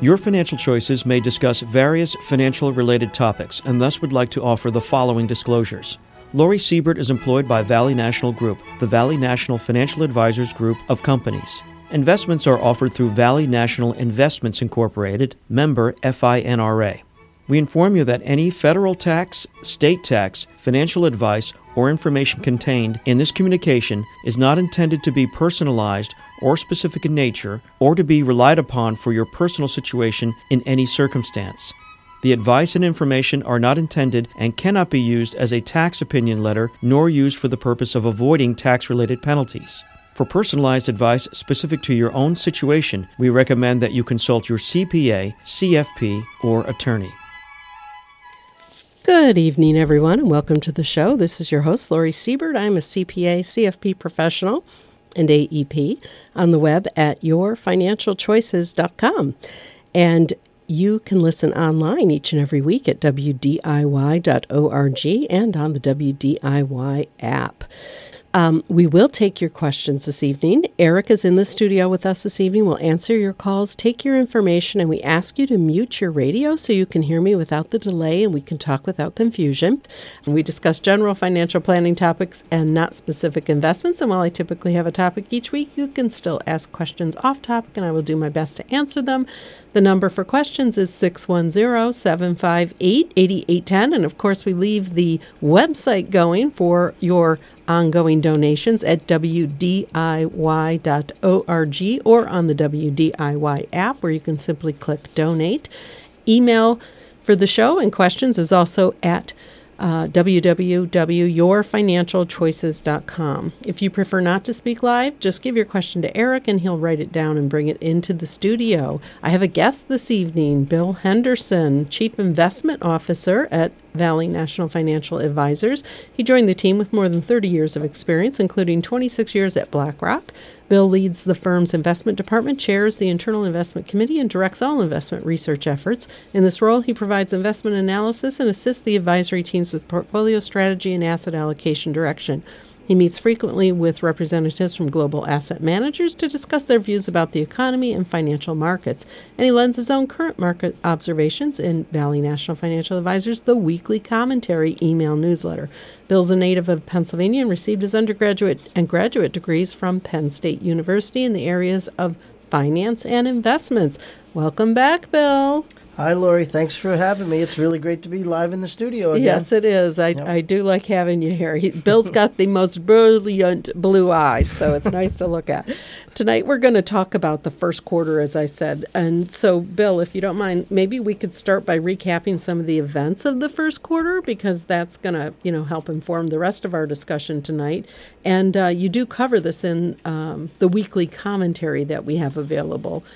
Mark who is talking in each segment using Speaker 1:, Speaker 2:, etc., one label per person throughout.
Speaker 1: Your Financial Choices may discuss various financial-related topics and thus would like to offer the following disclosures. Lori Siebert is employed by Valley National Group, the Valley National Financial Advisors Group of companies. Investments are offered through Valley National Investments Incorporated, member FINRA. We inform you that any federal tax, state tax, financial advice, or information contained in this communication is not intended to be personalized or specific in nature or to be relied upon for your personal situation in any circumstance. The advice and information are not intended and cannot be used as a tax opinion letter nor used for the purpose of avoiding tax-related penalties. For personalized advice specific to your own situation, we recommend that you consult your CPA, CFP, or attorney.
Speaker 2: Good evening, everyone, and welcome to the show. This is your host, Lori Siebert. I'm a CPA, CFP professional and AEP on the web at yourfinancialchoices.com. And you can listen online each and every week at wdiy.org and on the WDIY app. We will take your questions this evening. Eric is in the studio with us this evening. We'll answer your calls, take your information, and we ask you to mute your radio so you can hear me without the delay and we can talk without confusion. We discuss general financial planning topics and not specific investments. And while I typically have a topic each week, you can still ask questions off topic, and I will do my best to answer them. The number for questions is 610-758-8810. And of course, we leave the website going for your ongoing donations at wdiy.org or on the WDIY app, where you can simply click donate. Email for the show and questions is also at www.yourfinancialchoices.com. If you prefer not to speak live, just give your question to Eric and he'll write it down and bring it into the studio. I have a guest this evening, Bill Henderson, Chief Investment Officer at Valley National Financial Advisors. He joined the team with more than 30 years of experience, including 26 years at BlackRock. Bill leads the firm's investment department, chairs the Internal Investment Committee, and directs all investment research efforts. In this role, he provides investment analysis and assists the advisory teams with portfolio strategy and asset allocation direction. He meets frequently with representatives from global asset managers to discuss their views about the economy and financial markets. And he lends his own current market observations in Valley National Financial Advisors, the weekly commentary email newsletter. Bill's a native of Pennsylvania and received his undergraduate and graduate degrees from Penn State University in the areas of finance and investments. Welcome back, Bill.
Speaker 3: Hi, Lori. Thanks for having me. It's really great to be live in the studio again.
Speaker 2: Yes, it is. I do like having you here. Bill's got the most brilliant blue eyes, so it's nice to look at. Tonight we're going to talk about the first quarter, as I said. And so, Bill, if you don't mind, maybe we could start by recapping some of the events of the first quarter, because that's going to, help inform the rest of our discussion tonight. And you do cover this in the weekly commentary that we have available.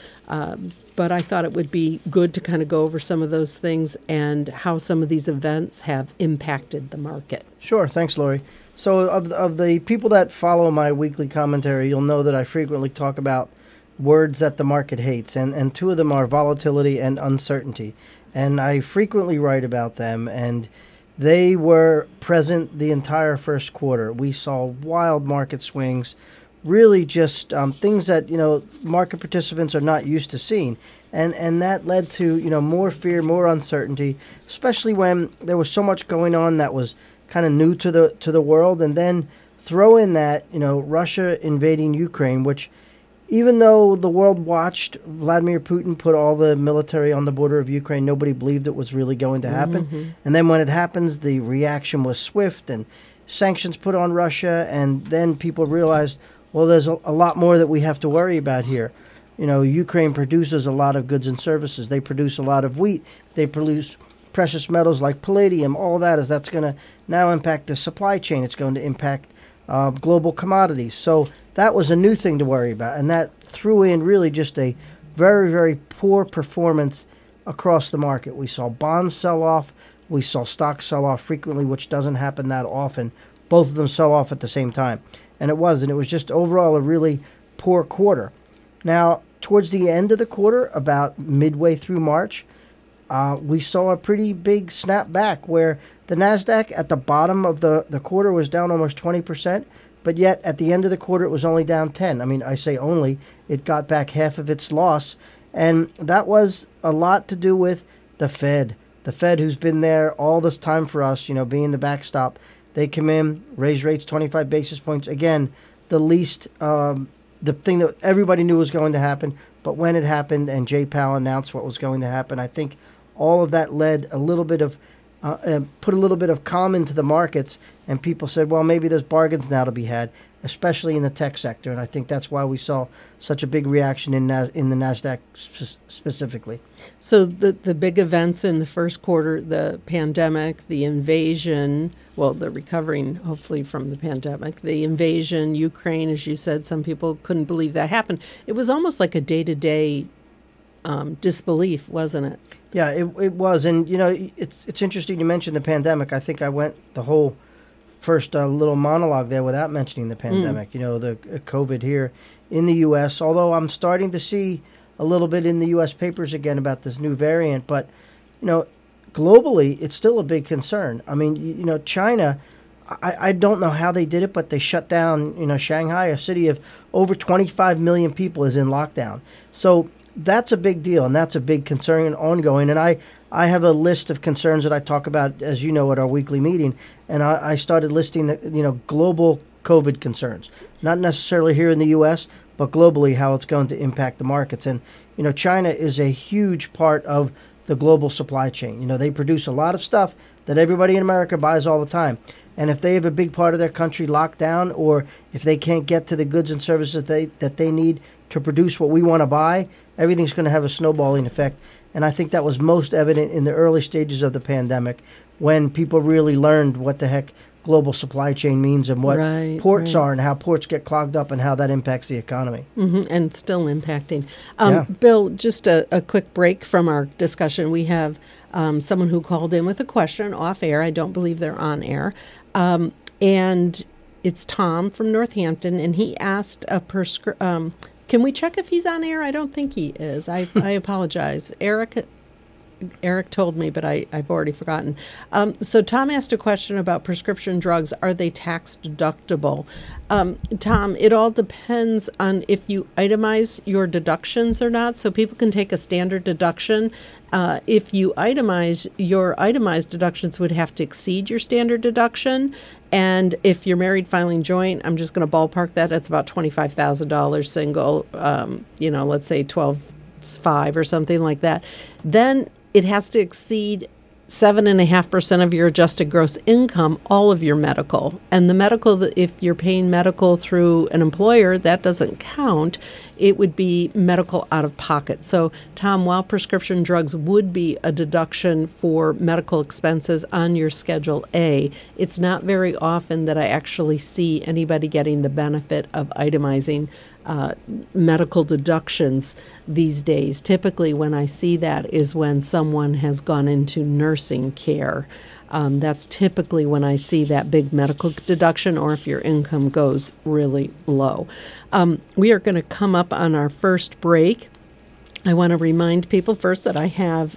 Speaker 2: But I thought it would be good to kind of go over some of those things and how some of these events have impacted the market.
Speaker 3: Sure. Thanks, Lori. So of the people that follow my weekly commentary, you'll know that I frequently talk about words that the market hates, and two of them are volatility and uncertainty. And I frequently write about them, and they were present the entire first quarter. We saw wild market swings, really just things that, market participants are not used to seeing. And that led to, more fear, more uncertainty, especially when there was so much going on that was kind of new to the world. And then throw in that, Russia invading Ukraine, which even though the world watched Vladimir Putin put all the military on the border of Ukraine, nobody believed it was really going to happen. Mm-hmm. And then when it happens, the reaction was swift and sanctions put on Russia. And then people realized, well, there's a lot more that we have to worry about here. Ukraine produces a lot of goods and services. They produce a lot of wheat. They produce precious metals like palladium. All that's going to now impact the supply chain. It's going to impact global commodities. So that was a new thing to worry about. And that threw in really just a very, very poor performance across the market. We saw bonds sell off. We saw stocks sell off frequently, which doesn't happen that often. Both of them sell off at the same time. And it was just overall a really poor quarter. Now, towards the end of the quarter, about midway through March, we saw a pretty big snapback where the NASDAQ at the bottom of the quarter was down almost 20%, but yet at the end of the quarter it was only down 10. I mean, I say only. It got back half of its loss, And that was a lot to do with the Fed. The Fed, who's been there all this time for us, being the backstop. They come in, raise rates 25 basis points. Again, the thing that everybody knew was going to happen. But when it happened and Jay Powell announced what was going to happen, I think all of that led a little bit of put a little bit of calm into the markets, and people said, well, maybe there's bargains now to be had, especially in the tech sector. And I think that's why we saw such a big reaction in the NASDAQ specifically.
Speaker 2: So the big events in the first quarter, the pandemic, the invasion, well, the recovering hopefully from the pandemic, the invasion, Ukraine, as you said, some people couldn't believe that happened. It was almost like a day-to-day disbelief, wasn't it?
Speaker 3: Yeah, it was. And, it's interesting you mentioned the pandemic. I think I went the whole first little monologue there without mentioning the pandemic, the COVID here in the U.S., although I'm starting to see a little bit in the U.S. papers again about this new variant. But, globally, it's still a big concern. I mean, China, I don't know how they did it, but they shut down, Shanghai, a city of over 25 million people is in lockdown. So that's a big deal, and that's a big concern and ongoing. And I have a list of concerns that I talk about, as you know, at our weekly meeting. And I started listing the, global COVID concerns, not necessarily here in the U.S., but globally, how it's going to impact the markets. And, China is a huge part of the global supply chain. They produce a lot of stuff that everybody in America buys all the time. And if they have a big part of their country locked down, or if they can't get to the goods and services that they need to produce what we want to buy, everything's going to have a snowballing effect. And I think that was most evident in the early stages of the pandemic, when people really learned what the heck global supply chain means and what ports are and how ports get clogged up and how that impacts the economy.
Speaker 2: Mm-hmm, and still impacting. Bill, just a quick break from our discussion. We have someone who called in with a question off air. I don't believe they're on air. And it's Tom from Northampton, and he asked can we check if he's on air? I don't think he is. I apologize. Eric told me, but I've already forgotten. So Tom asked a question about prescription drugs. Are they tax deductible? Tom, it all depends on if you itemize your deductions or not. So people can take a standard deduction. If you itemize, your itemized deductions would have to exceed your standard deduction. And if you're married filing joint, I'm just going to ballpark that. That's about $25,000 single, let's say 12.5 or something like that. Then it has to exceed 7.5% of your adjusted gross income, all of your medical. And the medical, if you're paying medical through an employer, that doesn't count. It would be medical out of pocket. So, Tom, while prescription drugs would be a deduction for medical expenses on your Schedule A, it's not very often that I actually see anybody getting the benefit of itemizing medical deductions these days. Typically, when I see that is when someone has gone into nursing care. That's typically when I see that big medical deduction, or if your income goes really low. We are going to come up on our first break. I want to remind people first that I have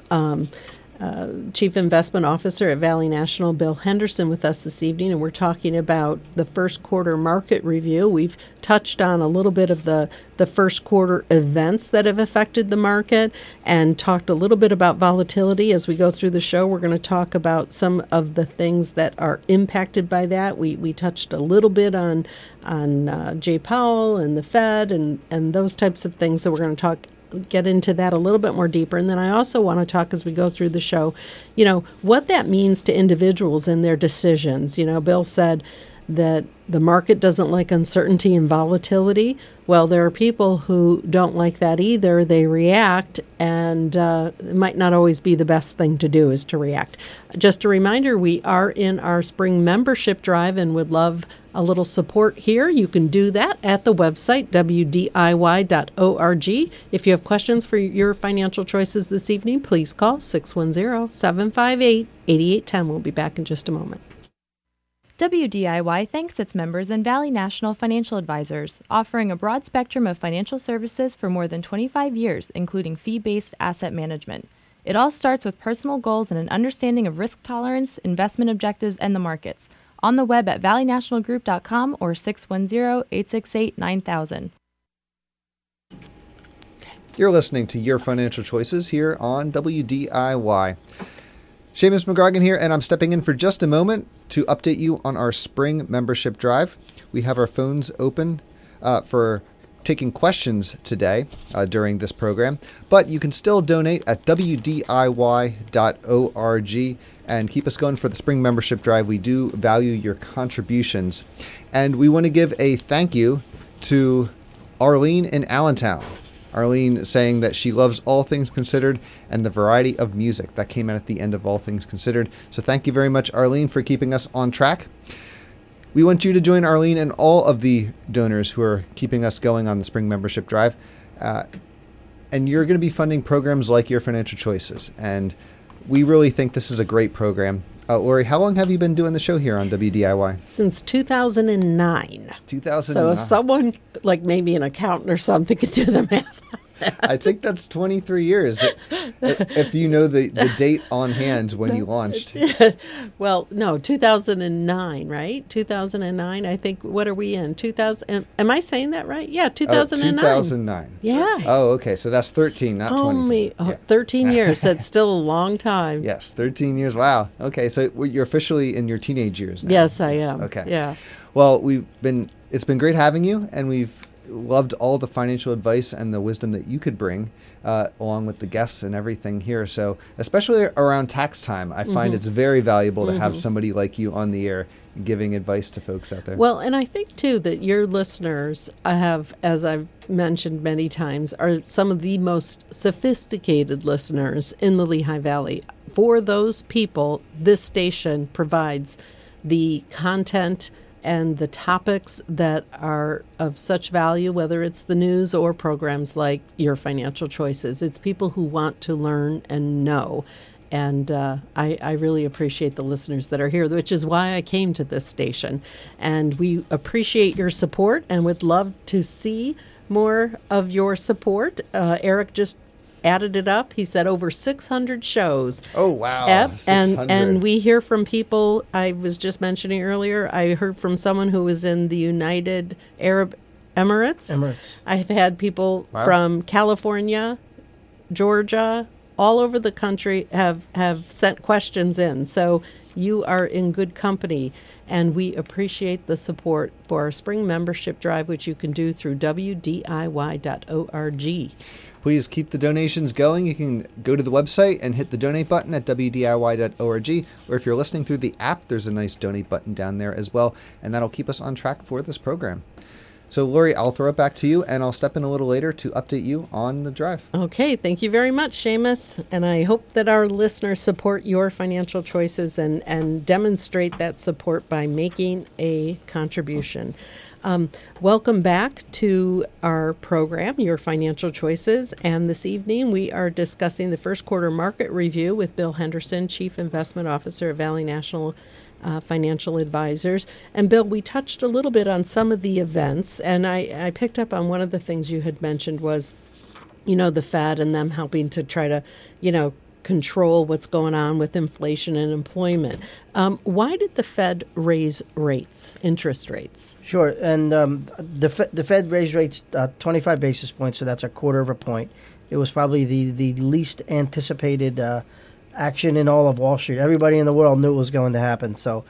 Speaker 2: Chief Investment Officer at Valley National, Bill Henderson, with us this evening, and we're talking about the first quarter market review. We've touched on a little bit of the first quarter events that have affected the market and talked a little bit about volatility. As we go through the show, we're going to talk about some of the things that are impacted by that. We touched a little bit on Jay Powell and the Fed and those types of things, so we're going to get into that a little bit more deeper. And then I also want to talk, as we go through the show, what that means to individuals and their decisions. Bill said that the market doesn't like uncertainty and volatility. Well, there are people who don't like that either. They react, and it might not always be the best thing to do is to react. Just a reminder, we are in our spring membership drive and would love a little support here. You can do that at the website, wdiy.org. If you have questions for your financial choices this evening, please call 610-758-8810. We'll be back in just a moment.
Speaker 4: WDIY thanks its members and Valley National Financial Advisors, offering a broad spectrum of financial services for more than 25 years, including fee-based asset management. It all starts with personal goals and an understanding of risk tolerance, investment objectives, and the markets. On the web at valleynationalgroup.com or 610-868-9000.
Speaker 5: You're listening to Your Financial Choices here on WDIY. Seamus McGrogan here, and I'm stepping in for just a moment to update you on our spring membership drive. We have our phones open for taking questions today during this program, but you can still donate at WDIY.org and keep us going for the spring membership drive. We do value your contributions, and we want to give a thank you to Arlene in Allentown. Arlene saying that she loves All Things Considered and the variety of music. That came out at the end of All Things Considered. So thank you very much, Arlene, for keeping us on track. We want you to join Arlene and all of the donors who are keeping us going on the spring membership drive. And you're going to be funding programs like Your Financial Choices. And we really think this is a great program. Lori, how long have you been doing the show here on WDIY?
Speaker 2: Since 2009.
Speaker 5: 2009.
Speaker 2: So if someone, like maybe an accountant or something, could do the math.
Speaker 5: I think that's 23 years, if you know the date on hand when you launched.
Speaker 2: Well, no, 2009, right? 2009, I think. What are we in? 2000? Am I saying that right? Yeah, 2009.
Speaker 5: 2009.
Speaker 2: Yeah.
Speaker 5: Oh, okay. So that's 13, not 20.
Speaker 2: Yeah. 13 years. That's still a long time.
Speaker 5: Yes, 13 years. Wow. Okay, so you're officially in your teenage years now.
Speaker 2: Yes, I am.
Speaker 5: Okay.
Speaker 2: Yeah.
Speaker 5: Well, it's been great having you, and we've loved all the financial advice and the wisdom that you could bring along with the guests and everything here. So especially around tax time, I find it's very valuable to have somebody like you on the air giving advice to folks out there.
Speaker 2: Well, and I think, too, that your listeners have, as I've mentioned many times, are some of the most sophisticated listeners in the Lehigh Valley. For those people, this station provides the content and the topics that are of such value, whether it's the news or programs like Your Financial Choices. It's people who want to learn and know. And I really appreciate the listeners that are here, which is why I came to this station. And we appreciate your support and would love to see more of your support. Eric just added it up. He said over 600 shows.
Speaker 5: Oh, wow.
Speaker 2: Yep.
Speaker 5: 600.
Speaker 2: And we hear from people. I was just mentioning earlier, I heard from someone who was in the United Arab Emirates. I've had people from California, Georgia, all over the country have sent questions in. So you are in good company, and we appreciate the support for our spring membership drive, which you can do through WDIY.org.
Speaker 5: Please keep the donations going. You can go to the website and hit the donate button at WDIY.org, or if you're listening through the app, there's a nice donate button down there as well, and that'll keep us on track for this program. So, Lori, I'll throw it back to you, and I'll step in a little later to update you on the drive.
Speaker 2: Okay, thank you very much, Seamus, and I hope that our listeners support Your Financial Choices and demonstrate that support by making a contribution. Welcome back to our program, Your Financial Choices, and this evening we are discussing the first quarter market review with Bill Henderson, Chief Investment Officer at Valley National Financial Advisors. And Bill, we touched a little bit on some of the events, and I picked up on one of the things you had mentioned was, the Fed and them helping to try to, control what's going on with inflation and employment. Why did the Fed raise interest rates?
Speaker 3: Sure, and the Fed raised rates 25 basis points, so that's a quarter of a point. It was probably the least anticipated action in all of Wall Street. Everybody in the world knew it was going to happen. So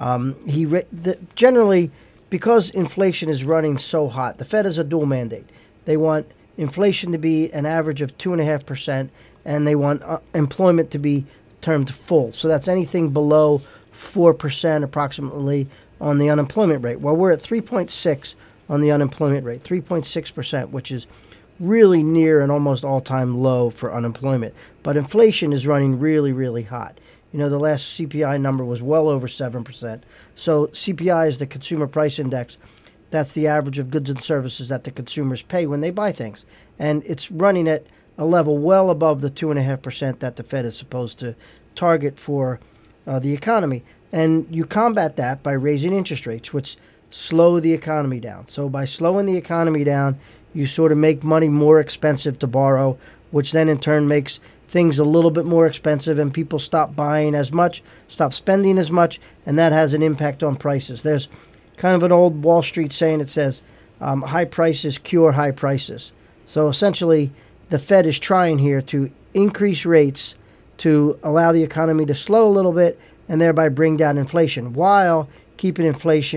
Speaker 3: generally, because inflation is running so hot, the Fed has a dual mandate. They want inflation to be an average of 2.5%, and they want employment to be termed full. So that's anything below 4% approximately on the unemployment rate. Well, we're at 3.6 on the unemployment rate, 3.6%, which is really near an almost all-time low for unemployment. But inflation is running really, really hot. The last CPI number was well over 7%. So CPI is the Consumer Price Index. That's the average of goods and services that the consumers pay when they buy things. And it's running at a level well above the 2.5% that the Fed is supposed to target for the economy. And you combat that by raising interest rates, which slow the economy down. So by slowing the economy down, you sort of make money more expensive to borrow, which then in turn makes things a little bit more expensive, and people stop buying as much, stop spending as much, and that has an impact on prices. There's kind of an old Wall Street saying that says, high prices cure high prices. So essentially, the Fed is trying here to increase rates to allow the economy to slow a little bit and thereby bring down inflation while keeping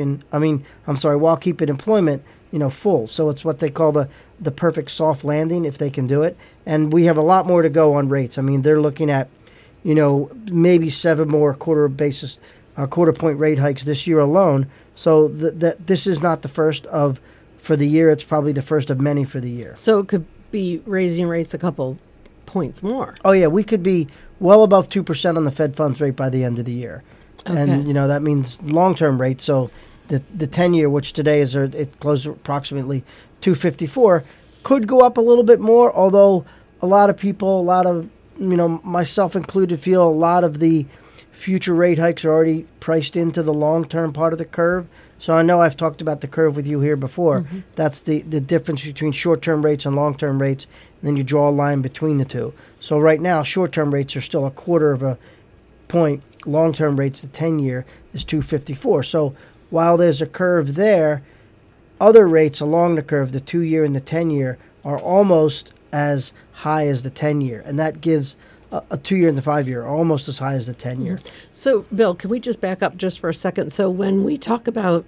Speaker 3: while keeping employment, full. So it's what they call the perfect soft landing if they can do it. And we have a lot more to go on rates. I mean, they're looking at, maybe 7 more quarter point rate hikes this year alone. So this is not the first for the year. It's probably the first of many for the year.
Speaker 2: So it could be raising rates a couple points more.
Speaker 3: Oh, yeah. We could be well above 2% on the Fed funds rate by the end of the year. Okay. And, that means long-term rates. So the 10-year, which today it closed approximately 254, could go up a little bit more, although a lot of myself included, feel a lot of the future rate hikes are already priced into the long-term part of the curve. So I know I've talked about the curve with you here before. Mm-hmm. That's the difference between short-term rates and long-term rates, and then you draw a line between the two. So right now, short-term rates are still a quarter of a point. Long-term rates, the 10-year, is 254. So while there's a curve there, other rates along the curve, the 2-year and the 10-year, are almost as high as the 10-year. And that gives a 2-year and the 5-year are almost as high as the 10-year.
Speaker 2: So, Bill, can we just back up just for a second? So when we talk about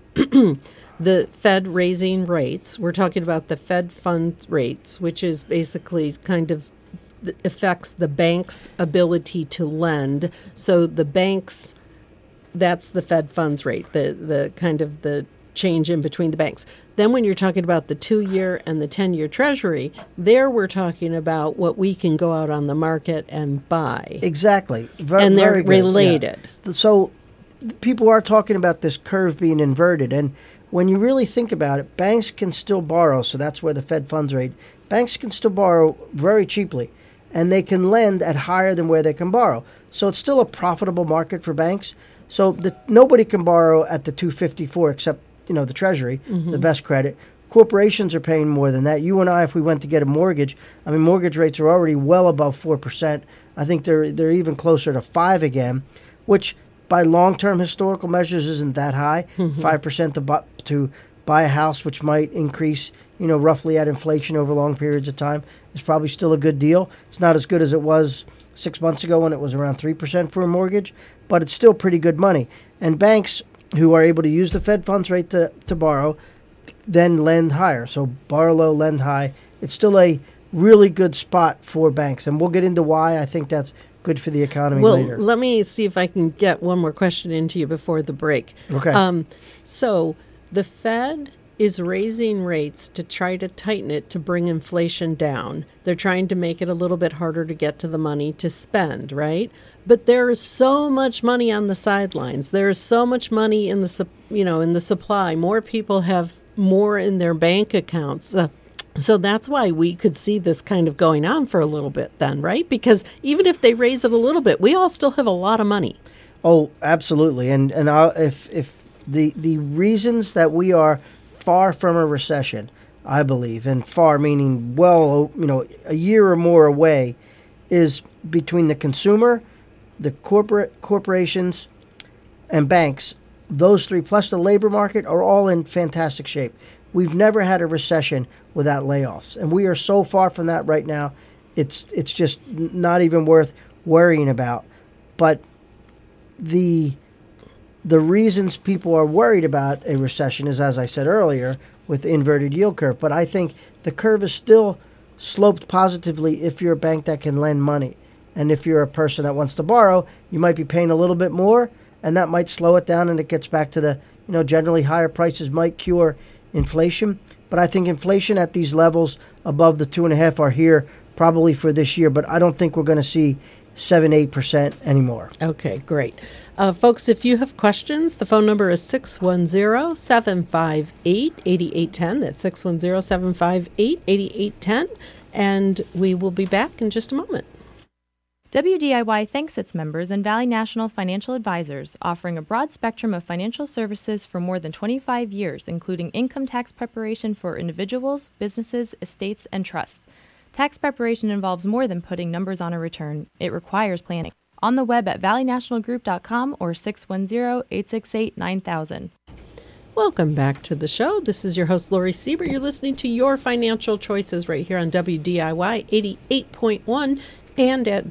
Speaker 2: the Fed raising rates, we're talking about the Fed funds rates, which is basically kind of affects the bank's ability to lend. So the banks, that's the Fed funds rate, the kind of the change in between the banks. Then when you're talking about the 2-year and the 10-year Treasury, there we're talking about what we can go out on the market and buy.
Speaker 3: Exactly.
Speaker 2: And they're related.
Speaker 3: Yeah. So people are talking about this curve being inverted. And when you really think about it, banks can still borrow. So that's where the Fed funds rate. Banks can still borrow very cheaply, and they can lend at higher than where they can borrow. So it's still a profitable market for banks. So nobody can borrow at the 254 except the Treasury, mm-hmm. the best credit. Corporations are paying more than that. You and I, if we went to get a mortgage, mortgage rates are already well above 4%. I think they're even closer to 5 again, which by long-term historical measures isn't that high. Mm-hmm. 5% to buy a house, which might increase, roughly at inflation over long periods of time, is probably still a good deal. It's not as good as it was 6 months ago when it was around 3% for a mortgage, but it's still pretty good money. And banks who are able to use the Fed funds rate to borrow, then lend higher. So borrow low, lend high. It's still a really good spot for banks. And we'll get into why I think that's good for the economy later.
Speaker 2: Well, let me see if I can get one more question into you before the break.
Speaker 3: Okay.
Speaker 2: So the Fed is raising rates to try to tighten it to bring inflation down. They're trying to make it a little bit harder to get to the money to spend, right? But there is so much money on the sidelines. There is so much money in the supply. More people have more in their bank accounts. So that's why we could see this kind of going on for a little bit then, right? Because even if they raise it a little bit, we all still have a lot of money.
Speaker 3: Oh, absolutely. And if the reasons that we are far from a recession, I believe, and far meaning a year or more away, is between the consumer, the corporations, and banks. Those three, plus the labor market, are all in fantastic shape. We've never had a recession without layoffs, and we are so far from that right now. It's just not even worth worrying about. But the reasons people are worried about a recession is, as I said earlier, with the inverted yield curve. But I think the curve is still sloped positively if you're a bank that can lend money. And if you're a person that wants to borrow, you might be paying a little bit more, and that might slow it down, and it gets back to the, generally higher prices might cure inflation. But I think inflation at these levels above the 2.5 are here probably for this year, but I don't think we're going to see 7-8% anymore.
Speaker 2: Okay, great. Folks, if you have questions, the phone number is 610-758-8810. That's 610-758-8810. And we will be back in just a moment.
Speaker 4: WDIY thanks its members and Valley National Financial Advisors, offering a broad spectrum of financial services for more than 25 years, including income tax preparation for individuals, businesses, estates, and trusts. Tax preparation involves more than putting numbers on a return. It requires planning. On the web at valleynationalgroup.com or 610-868-9000.
Speaker 2: Welcome back to the show. This is your host, Lori Siebert. You're listening to Your Financial Choices right here on WDIY 88.1 and at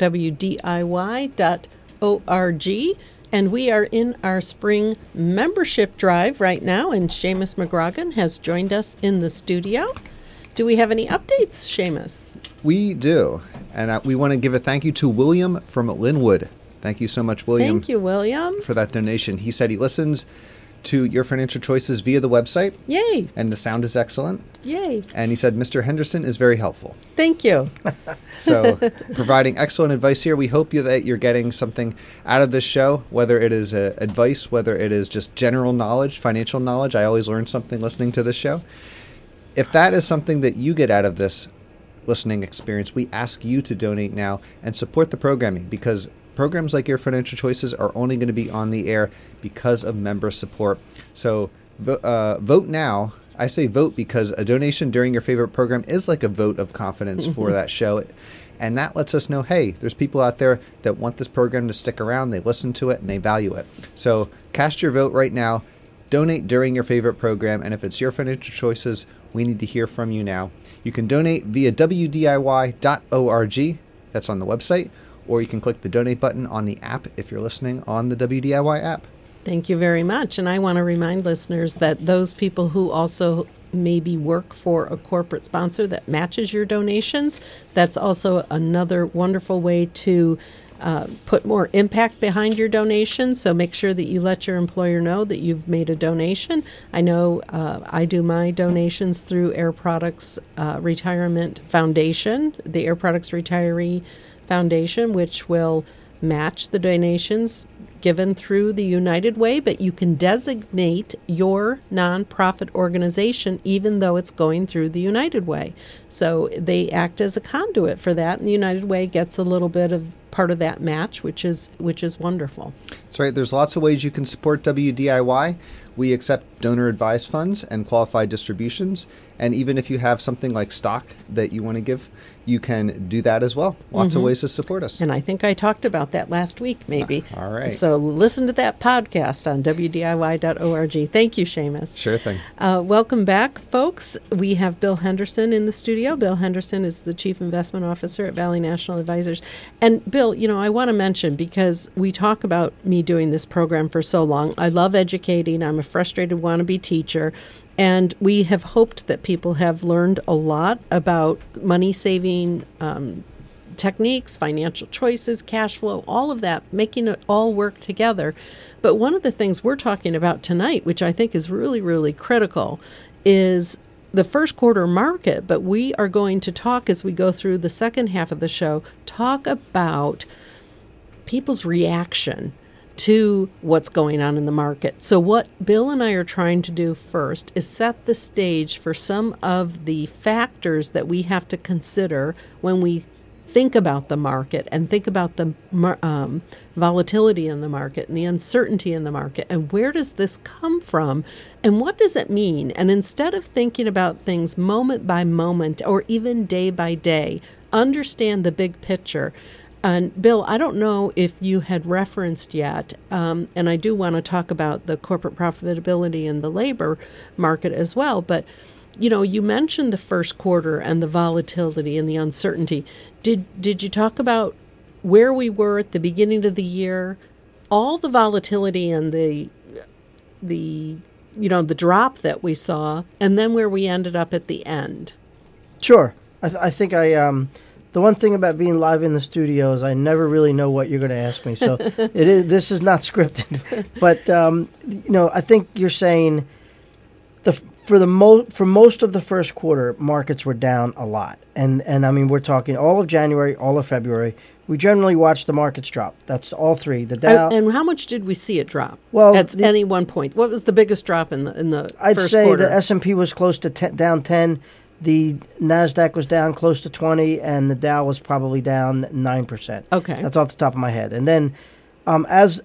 Speaker 2: WDIY.org. And we are in our spring membership drive right now, and Seamus McGrogan has joined us in the studio. Do we have any updates, Seamus?
Speaker 5: We do. And we want to give a thank you to William from Linwood. Thank you so much, William.
Speaker 2: Thank you, William.
Speaker 5: For that donation. He said he listens to Your Financial Choices via the website.
Speaker 2: Yay.
Speaker 5: And the sound is excellent.
Speaker 2: Yay.
Speaker 5: And he said Mr. Henderson is very helpful.
Speaker 2: Thank you.
Speaker 5: So providing excellent advice here. We hope that you're getting something out of this show, whether it is advice, whether it is just general knowledge, financial knowledge. I always learn something listening to this show. If that is something that you get out of this listening experience, we ask you to donate now and support the programming, because programs like Your Financial Choices are only going to be on the air because of member support. So vote now. I say vote because a donation during your favorite program is like a vote of confidence for that show. And that lets us know, hey, there's people out there that want this program to stick around. They listen to it and they value it. So cast your vote right now. Donate during your favorite program. And if it's Your Financial Choices, we need to hear from you now. You can donate via WDIY.org. That's on the website. Or you can click the donate button on the app if you're listening on the WDIY app.
Speaker 2: Thank you very much. And I want to remind listeners that those people who also maybe work for a corporate sponsor that matches your donations, that's also another wonderful way to put more impact behind your donation. So make sure that you let your employer know that you've made a donation. I know I do my donations through Air Products Retirement Foundation, the Air Products Retiree Foundation, which will match the donations given through the United Way, but you can designate your nonprofit organization even though it's going through the United Way. So they act as a conduit for that, and the United Way gets a little bit of part of that match, which is wonderful.
Speaker 5: That's right. There's lots of ways you can support WDIY. We accept donor-advised funds and qualified distributions. And even if you have something like stock that you want to give, you can do that as well. Lots of ways to support us.
Speaker 2: And I think I talked about that last week, maybe.
Speaker 5: All right.
Speaker 2: So listen to that podcast on WDIY.org. Thank you, Seamus.
Speaker 5: Sure thing.
Speaker 2: Welcome back, folks. We have Bill Henderson in the studio. Bill Henderson is the Chief Investment Officer at Valley National Advisors. And Bill, I want to mention, because we talk about me doing this program for so long, I love educating. I'm a frustrated wannabe teacher. And we have hoped that people have learned a lot about money-saving techniques, financial choices, cash flow, all of that, making it all work together. But one of the things we're talking about tonight, which I think is really, really critical, is the first quarter market. But we are going to talk, as we go through the second half of the show, talk about people's reaction to what's going on in the market. So what Bill and I are trying to do first is set the stage for some of the factors that we have to consider when we think about the market and think about the volatility in the market and the uncertainty in the market, and where does this come from and what does it mean? And instead of thinking about things moment by moment or even day by day, understand the big picture. And Bill, I don't know if you had referenced yet, and I do want to talk about the corporate profitability in the labor market as well, but you mentioned the first quarter and the volatility and the uncertainty. Did you talk about where we were at the beginning of the year, all the volatility and the drop that we saw, and then where we ended up at the end?
Speaker 3: Sure. I think the one thing about being live in the studio is I never really know what you're going to ask me. So this is not scripted. But I think you're saying for most of the first quarter, markets were down a lot. And I mean, we're talking all of January, all of February. We generally watch the markets drop. That's all three. The Dow.
Speaker 2: And how much did we see it drop?
Speaker 3: Well,
Speaker 2: at any one point, what was the biggest drop in the
Speaker 3: I'd
Speaker 2: first
Speaker 3: say
Speaker 2: quarter?
Speaker 3: The S&P was close to down 10. The NASDAQ was down close to 20, and the Dow was probably down 9%.
Speaker 2: Okay.
Speaker 3: That's off the top of my head. And then when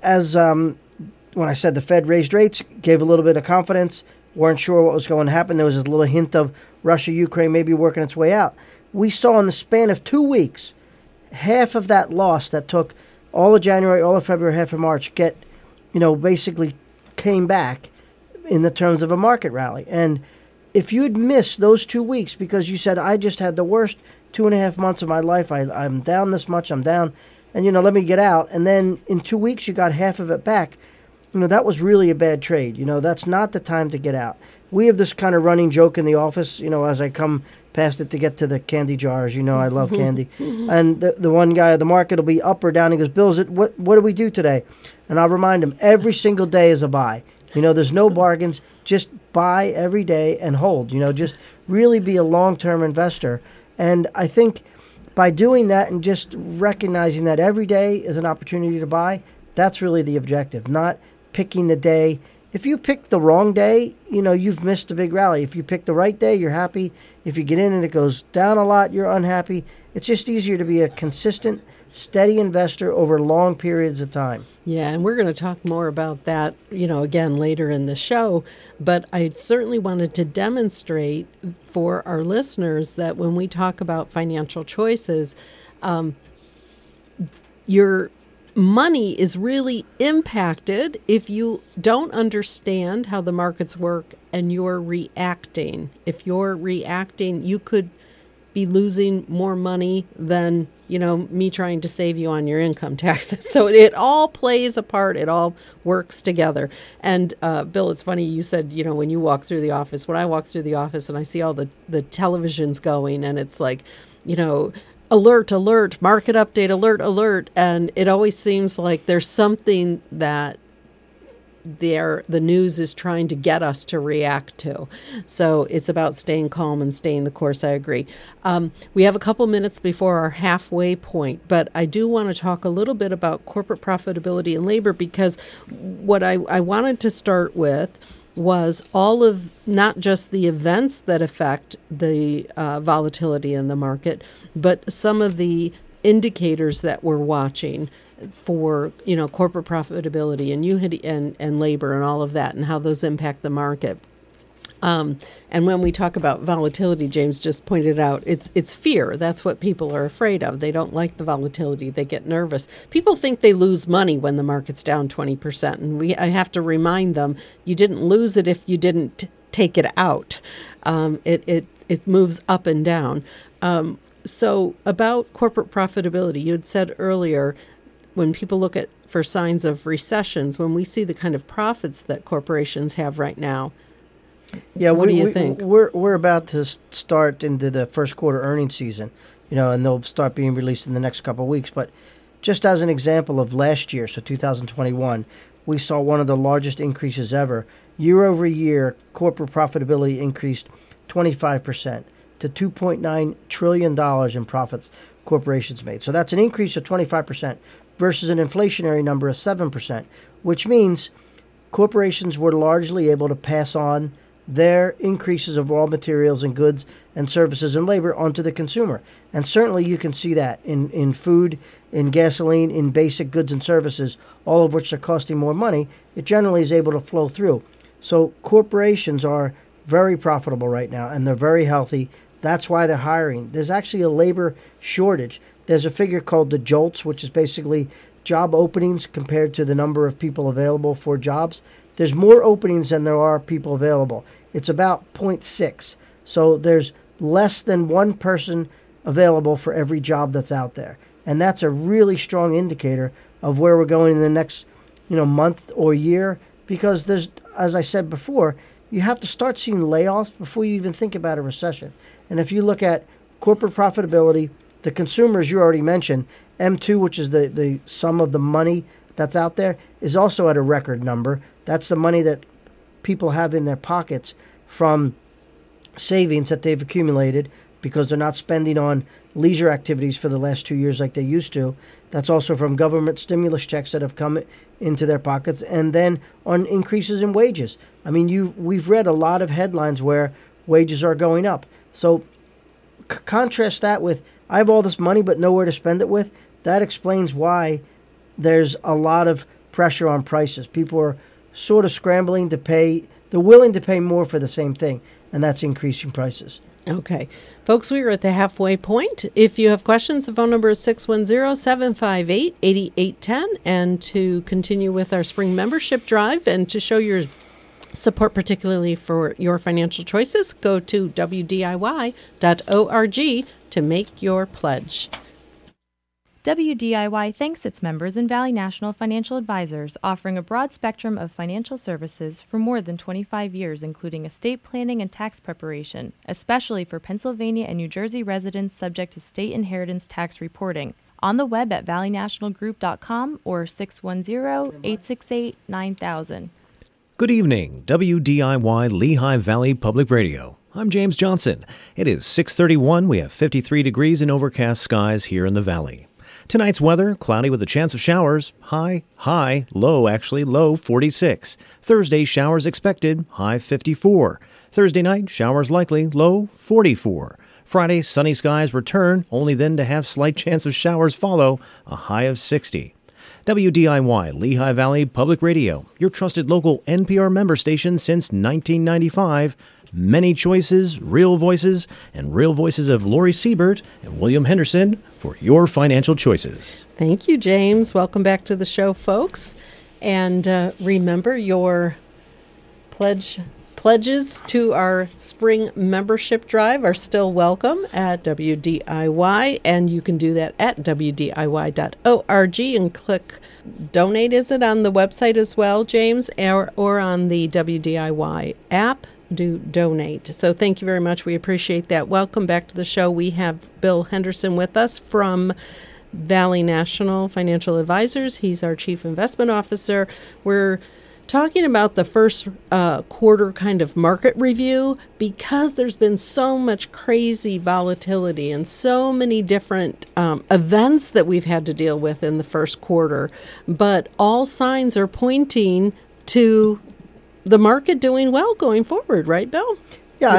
Speaker 3: I said the Fed raised rates, gave a little bit of confidence, weren't sure what was going to happen. There was a little hint of Russia, Ukraine maybe working its way out. We saw in the span of 2 weeks, half of that loss that took all of January, all of February, half of March, basically came back in the terms of a market rally. And if you'd missed those 2 weeks because you said, I just had the worst 2.5 months of my life, I'm down this much, I'm down, and, let me get out. And then in 2 weeks, you got half of it back. That was really a bad trade. That's not the time to get out. We have this kind of running joke in the office, as I come past it to get to the candy jars. I love candy. And the one guy at the market will be up or down. He goes, Bill, what do we do today? And I'll remind him, every single day is a buy. There's no bargains. Just buy every day and hold. Just really be a long-term investor. And I think by doing that and just recognizing that every day is an opportunity to buy, that's really the objective, not picking the day. If you pick the wrong day, you've missed a big rally. If you pick the right day, you're happy. If you get in and it goes down a lot, you're unhappy. It's just easier to be a consistent, steady investor over long periods of time.
Speaker 2: Yeah, and we're going to talk more about that, again later in the show. But I certainly wanted to demonstrate for our listeners that when we talk about financial choices, your money is really impacted if you don't understand how the markets work and you're reacting. If you're reacting, you could be losing more money than, me trying to save you on your income taxes. So it all plays a part. It all works together. And Bill, it's funny, you said, when you walk through the office, when I walk through the office and I see all the televisions going and it's like, alert, alert, market update, alert, alert. And it always seems like there's something that the news is trying to get us to react to. So it's about staying calm and staying the course. I agree. We have a couple minutes before our halfway point, but I do want to talk a little bit about corporate profitability and labor, because what I wanted to start with was all of not just the events that affect the volatility in the market, but some of the indicators that we're watching for corporate profitability and labor and all of that, and how those impact the market. And when we talk about volatility, James just pointed out, it's fear. That's what people are afraid of. They don't like the volatility. They get nervous. People think they lose money when the market's down 20%. And I have to remind them, you didn't lose it if you didn't take it out. It moves up and down. So about corporate profitability, you had said earlier, when people look for signs of recessions, when we see the kind of profits that corporations have right now, what do you think?
Speaker 3: We're about to start into the first quarter earnings season, and they'll start being released in the next couple of weeks. But just as an example of last year, so 2021, we saw one of the largest increases ever. Year over year, corporate profitability increased 25% to $2.9 trillion in profits corporations made. So that's an increase of 25% versus an inflationary number of 7%, which means corporations were largely able to pass on their increases of raw materials and goods and services and labor onto the consumer. And certainly you can see that in food, in gasoline, in basic goods and services, all of which are costing more money. It generally is able to flow through. So corporations are very profitable right now, and they're very healthy. That's why they're hiring. There's actually a labor shortage. There's a figure called the JOLTS, which is basically job openings compared to the number of people available for jobs. There's more openings than there are people available. It's about 0.6. So there's less than one person available for every job that's out there. And that's a really strong indicator of where we're going in the next, month or year, because there's, as I said before, you have to start seeing layoffs before you even think about a recession. And if you look at corporate profitability, the consumers you already mentioned, M2, which is the sum of the money that's out there, is also at a record number. That's the money that people have in their pockets from savings that they've accumulated because they're not spending on leisure activities for the last 2 years like they used to. That's also from government stimulus checks that have come into their pockets, and then on increases in wages. I mean, we've read a lot of headlines where wages are going up. So contrast that with, I have all this money but nowhere to spend it with. That explains why there's a lot of pressure on prices. People are sort of scrambling to pay. They're willing to pay more for the same thing, and that's increasing prices.
Speaker 2: Okay. Folks, we are at the halfway point. If you have questions, the phone number is 610-758-8810. And to continue with our spring membership drive and to show your support particularly for your financial choices, go to wdiy.org to make your pledge.
Speaker 4: WDIY thanks its members in Valley National Financial Advisors, offering a broad spectrum of financial services for more than 25 years, including estate planning and tax preparation, especially for Pennsylvania and New Jersey residents subject to state inheritance tax reporting. On the web at valleynationalgroup.com or 610-868-9000.
Speaker 6: Good evening, WDIY Lehigh Valley Public Radio. I'm James Johnson. It is 6:31. We have 53 degrees and overcast skies here in the valley. Tonight's weather, cloudy with a chance of showers. Low 46. Thursday, showers expected, high 54. Thursday night, showers likely, low 44. Friday, sunny skies return, only then to have slight chance of showers follow, a high of 60. WDIY Lehigh Valley Public Radio, your trusted local NPR member station since 1995. Many choices, real voices, and real voices of Lori Siebert and William Henderson for your financial choices.
Speaker 2: Thank you, James. Welcome back to the show, folks. And remember, your pledges to our spring membership drive are still welcome at WDIY, and you can do that at WDIY.org and click donate. Is it on the website as well, James, or on the WDIY app? Do donate. So thank you very much. We appreciate that. Welcome back to the show. We have Bill Henderson with us from Valley National Financial Advisors. He's our Chief Investment Officer. We're talking about the first quarter kind of market review because there's been so much crazy volatility and so many different events that we've had to deal with in the first quarter. But all signs are pointing to the market doing well going forward, right, Bill?
Speaker 3: Yeah,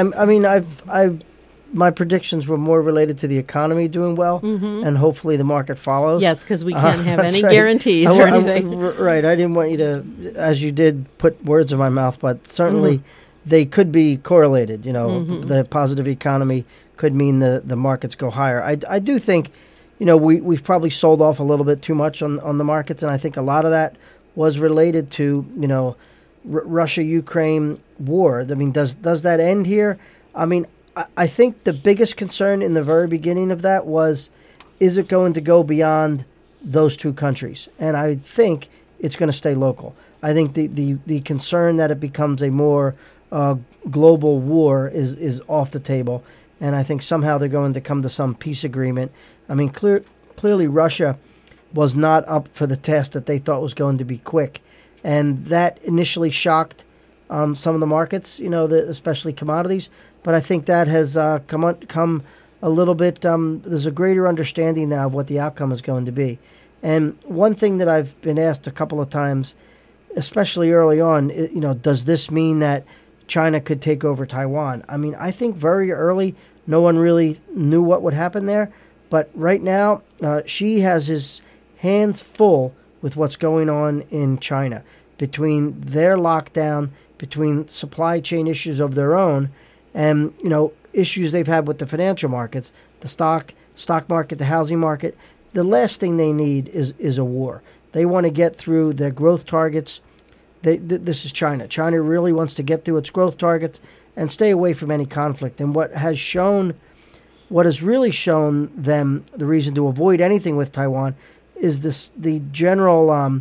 Speaker 3: my predictions were more related to the economy doing well, and hopefully the market follows.
Speaker 2: Yes, because we can't have any
Speaker 3: right.
Speaker 2: guarantees or anything.
Speaker 3: Right, I didn't want you to, as you did, put words in my mouth, but certainly they could be correlated. You know, the positive economy could mean the markets go higher. I do think, you know, we've probably sold off a little bit too much on the markets, and I think a lot of that was related to, you know, Russia-Ukraine war. I mean, does that end here? I mean, I think the biggest concern in the very beginning of that was, is it going to go beyond those two countries? And I think it's going to stay local. I think the concern that it becomes a more global war is off the table. And I think somehow they're going to come to some peace agreement. I mean, clearly Russia was not up for the task that they thought was going to be quick. And that initially shocked some of the markets, you know, especially commodities. But I think that has come a little bit. There's a greater understanding now of what the outcome is going to be. And one thing that I've been asked a couple of times, especially early on, you know, does this mean that China could take over Taiwan? I mean, I think very early, no one really knew what would happen there. But right now, Xi has his hands full with what's going on in China, between their lockdown, between supply chain issues of their own, and, you know, issues they've had with the financial markets, the stock market, the housing market. The last thing they need is a war. They want to get through their growth targets. This is China. China really wants to get through its growth targets and stay away from any conflict. And what has really shown them the reason to avoid anything with Taiwan is the general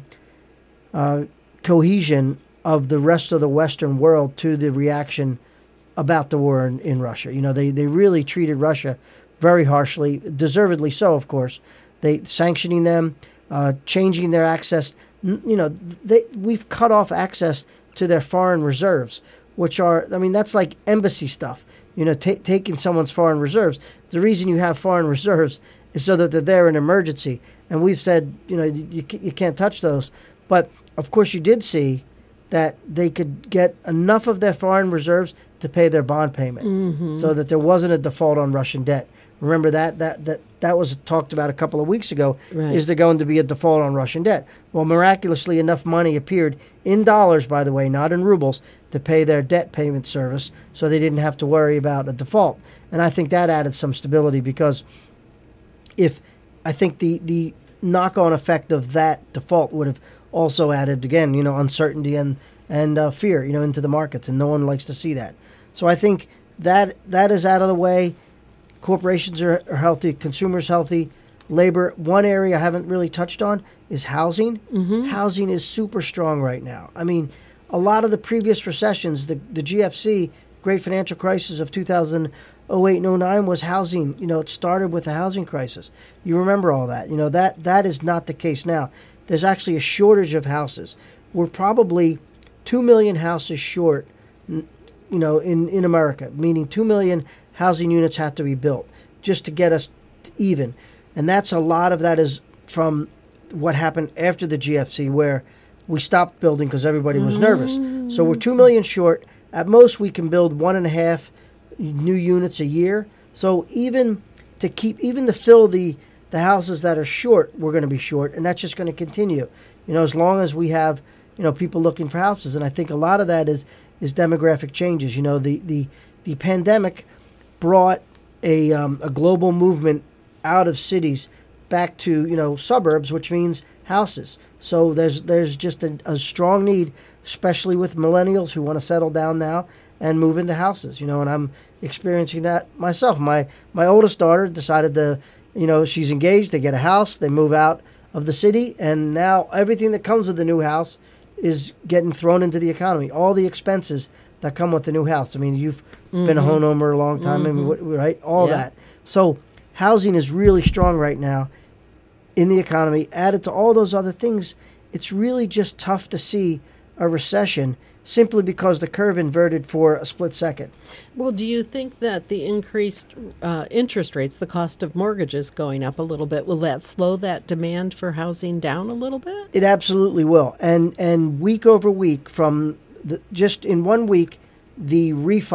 Speaker 3: cohesion of the rest of the Western world to the reaction about the war in Russia. You know, they really treated Russia very harshly, deservedly so, of course. They sanctioning them, changing their access. You know, we've cut off access to their foreign reserves, which are, I mean, that's like embassy stuff. You know, taking someone's foreign reserves. The reason you have foreign reserves is so that they're there in emergency. And we've said, you know, you can't touch those. But, of course, you did see that they could get enough of their foreign reserves to pay their bond payment so that there wasn't a default on Russian debt. Remember that was talked about a couple of weeks ago. Right. Is there going to be a default on Russian debt? Well, miraculously, enough money appeared in dollars, by the way, not in rubles, to pay their debt payment service, so they didn't have to worry about a default. And I think that added some stability, because I think the knock-on effect of that default would have also added, again, you know, uncertainty and and fear, into the markets, and no one likes to see that. So I think that is out of the way. Corporations are healthy, consumers healthy, labor. One area I haven't really touched on is housing. Housing is super strong right now. I mean, a lot of the previous recessions, the GFC, Great Financial Crisis of 2008 and 09 was housing. It started with the housing crisis. You remember all that. That is not the case now. There's actually a shortage of houses. We're probably 2 million houses short, in America, meaning 2 million housing units have to be built just to get us even. And that's a lot of that is from what happened after the GFC, where we stopped building because everybody was nervous. So we're 2 million short. At most, we can build 1.5 new units a year. So even to fill the houses that are short, we're going to be short, and that's just going to continue. As long as we have people looking for houses, and I think a lot of that is demographic changes. The pandemic brought a global movement out of cities back to suburbs, which means houses. So there's just a strong need, especially with millennials who want to settle down now and move into houses. And I'm experiencing that myself. My oldest daughter decided to, she's engaged. They get a house. They move out of the city, and now everything that comes with the new house is getting thrown into the economy. All the expenses that come with the new house. I mean, you've been a homeowner a long time, right? All that. So housing is really strong right now in the economy. Added to all those other things, it's really just tough to see a recession simply because the curve inverted for a split second.
Speaker 2: Well, do you think that the increased interest rates, the cost of mortgages going up a little bit, will that slow that demand for housing down a little bit?
Speaker 3: It absolutely will. And week over week, just in 1 week, the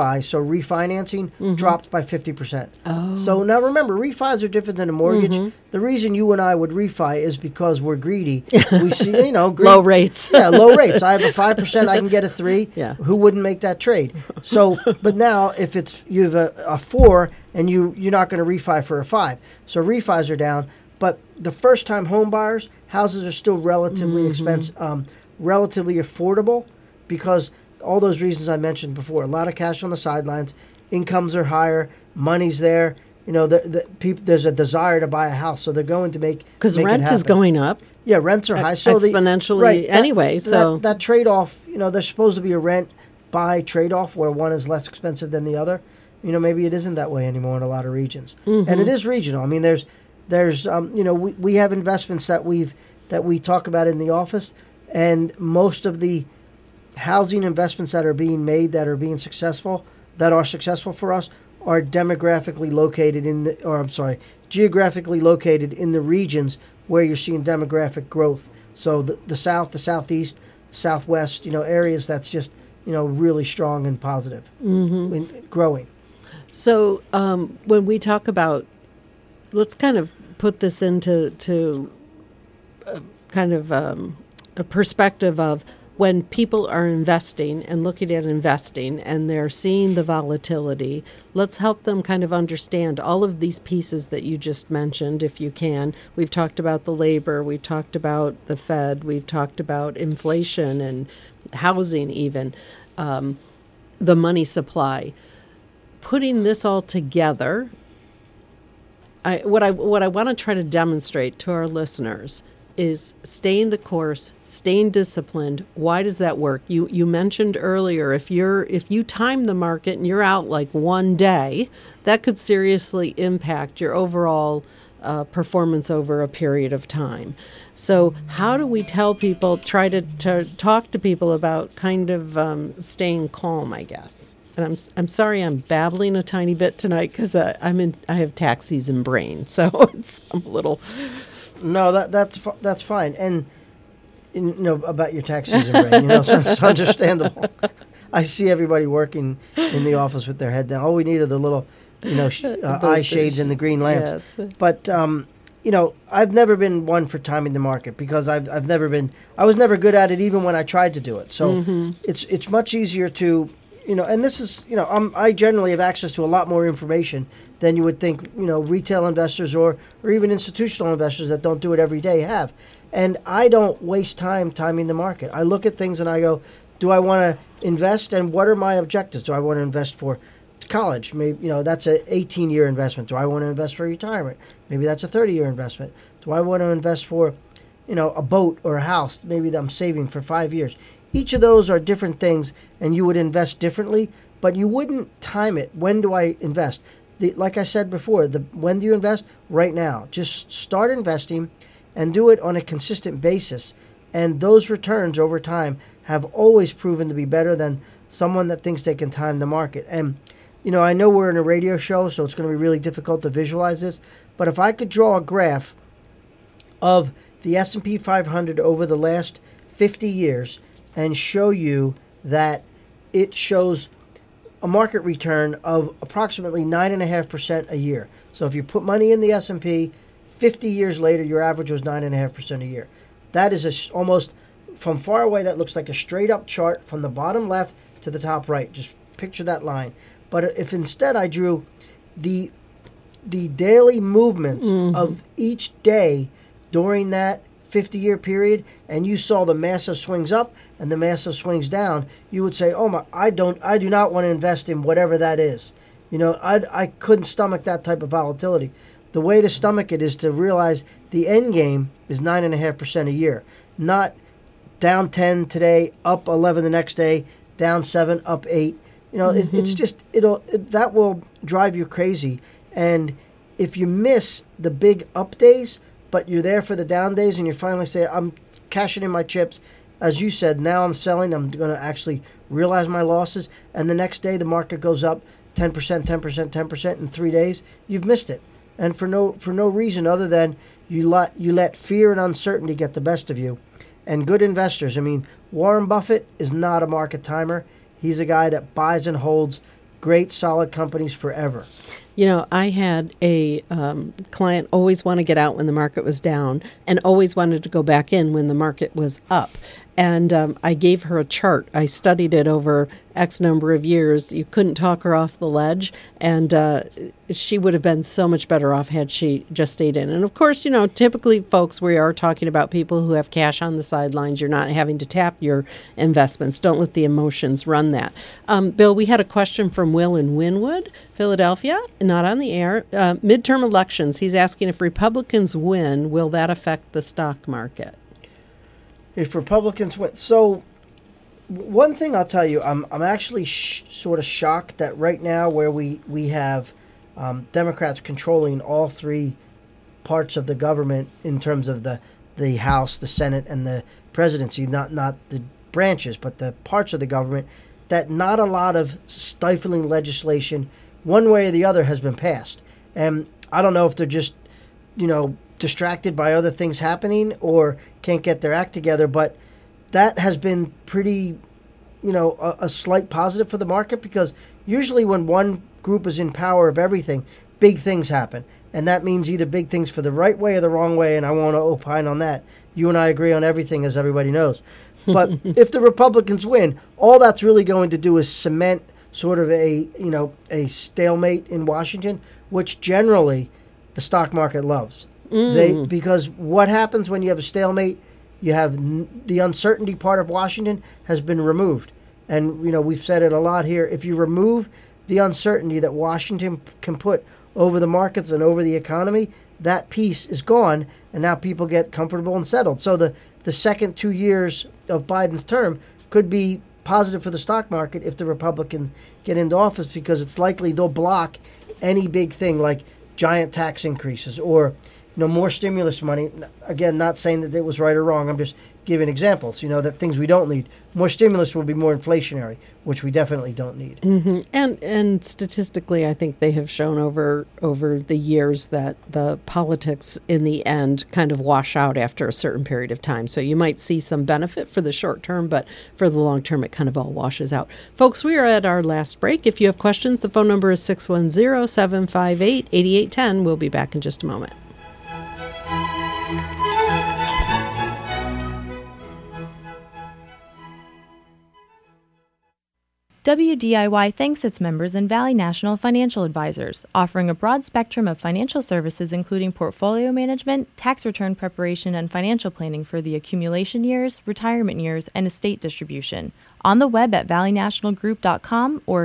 Speaker 3: refinancing dropped by 50%.
Speaker 2: Oh.
Speaker 3: So now remember, refis are different than a mortgage. The reason you and I would refi is because we're greedy. We see,
Speaker 2: low rates.
Speaker 3: Yeah, low rates. I have a 5%, I can get a 3.
Speaker 2: Yeah.
Speaker 3: Who wouldn't make that trade? So, but now if you have a 4 and you're not going to refi for a 5. So refis are down. But the first-time home buyers, houses are still relatively expensive, relatively affordable because all those reasons I mentioned before. A lot of cash on the sidelines, incomes are higher, money's there. There's a desire to buy a house, so they're going to make
Speaker 2: because rent is going up.
Speaker 3: Yeah, rents are high, so
Speaker 2: exponentially anyway. So
Speaker 3: that trade-off, there's supposed to be a rent-buy trade-off where one is less expensive than the other. Maybe it isn't that way anymore in a lot of regions, and it is regional. I mean, there's we have investments that we talk about in the office, and most of the housing investments that are being made that are successful for us are geographically located in the regions where you're seeing demographic growth. So the South, the Southeast, Southwest, areas that's just, really strong and positive, and growing.
Speaker 2: So when we talk about, let's kind of put this into kind of a perspective of when people are investing and looking at investing and they're seeing the volatility, let's help them kind of understand all of these pieces that you just mentioned, if you can. We've talked about the labor, we've talked about the Fed, we've talked about inflation and housing even, the money supply. Putting this all together, what I want to try to demonstrate to our listeners is staying the course, staying disciplined. Why does that work? You mentioned earlier, if you time the market and you're out like one day, that could seriously impact your overall performance over a period of time. So how do we tell people, try to talk to people about kind of staying calm, I guess? And I'm sorry I'm babbling a tiny bit tonight because I have tax season brain, so I'm a little.
Speaker 3: No, that's fine, and about your tax season brain, so it's understandable. I see everybody working in the office with their head down. All we need are the little, eye shades and the green lamps. Yes. But I've never been one for timing the market because I was never good at it even when I tried to do it. So it's much easier to. And this is, I generally have access to a lot more information than you would think, retail investors or even institutional investors that don't do it every day have. And I don't waste time timing the market. I look at things and I go, do I want to invest, and what are my objectives? Do I want to invest for college? Maybe that's an 18-year investment. Do I want to invest for retirement? Maybe that's a 30-year investment. Do I want to invest for a boat or a house? Maybe that I'm saving for 5 years. Each of those are different things, and you would invest differently, but you wouldn't time it. When do I invest? Like I said before, when do you invest? Right now. Just start investing and do it on a consistent basis. And those returns over time have always proven to be better than someone that thinks they can time the market. And, I know we're in a radio show, so it's going to be really difficult to visualize this. But if I could draw a graph of the S&P 500 over the last 50 years and show you that it shows a market return of approximately 9.5% a year. So if you put money in the S&P, 50 years later, your average was 9.5% a year. That is almost, from far away, that looks like a straight up chart from the bottom left to the top right. Just picture that line. But if instead I drew the daily movements of each day during that 50-year period, and you saw the massive swings up and the massive swings down, you would say, "Oh my, I do not want to invest in whatever that is." I couldn't stomach that type of volatility. The way to stomach it is to realize the end game is 9.5% a year, not down 10 today, up 11 the next day, down 7, up 8. It's just that will drive you crazy. And if you miss the big up days, but you're there for the down days, and you finally say, "I'm cashing in my chips," as you said, now I'm selling, I'm going to actually realize my losses, and the next day the market goes up 10%, 10%, 10% in 3 days, you've missed it. And for no reason other than you let fear and uncertainty get the best of you. And good investors, Warren Buffett is not a market timer. He's a guy that buys and holds great, solid companies forever.
Speaker 2: I had a client always want to get out when the market was down and always wanted to go back in when the market was up. And I gave her a chart. I studied it over X number of years. You couldn't talk her off the ledge. And she would have been so much better off had she just stayed in. And of course, typically, folks, we are talking about people who have cash on the sidelines. You're not having to tap your investments. Don't let the emotions run that. Bill, we had a question from Will in Wynwood, Philadelphia, not on the air. Midterm elections. He's asking, if Republicans win, will that affect the stock market?
Speaker 3: If Republicans win, so one thing I'll tell you, I'm actually sort of shocked that right now, where we have Democrats controlling all three parts of the government in terms of the House, the Senate, and the presidency, not the branches, but the parts of the government, that not a lot of stifling legislation, one way or the other, has been passed. And I don't know if they're just, distracted by other things happening or can't get their act together, but that has been pretty, a slight positive for the market, because usually when one group is in power of everything, big things happen. And that means either big things for the right way or the wrong way, and I won't opine on that. You and I agree on everything, as everybody knows. But if the Republicans win, all that's really going to do is cement sort of a stalemate in Washington, which generally the stock market loves. Because what happens when you have a stalemate? You have the uncertainty part of Washington has been removed. And, we've said it a lot here. If you remove the uncertainty that Washington can put over the markets and over the economy, that piece is gone, and now people get comfortable and settled. So the second 2 years of Biden's term could be positive for the stock market if the Republicans get into office, because it's likely they'll block any big thing like giant tax increases or more stimulus money. Again, not saying that it was right or wrong. I'm just giving examples, that things we don't need. More stimulus will be more inflationary, which we definitely don't need.
Speaker 2: Mm-hmm. And statistically, I think they have shown over the years that the politics in the end kind of wash out after a certain period of time. So you might see some benefit for the short term, but for the long term, it kind of all washes out. Folks, we are at our last break. If you have questions, the phone number is 610-758-8810. We'll be back in just a moment.
Speaker 4: WDIY thanks its members in Valley National Financial Advisors, offering a broad spectrum of financial services including portfolio management, tax return preparation, and financial planning for the accumulation years, retirement years, and estate distribution. on the web at valleynationalgroup.com or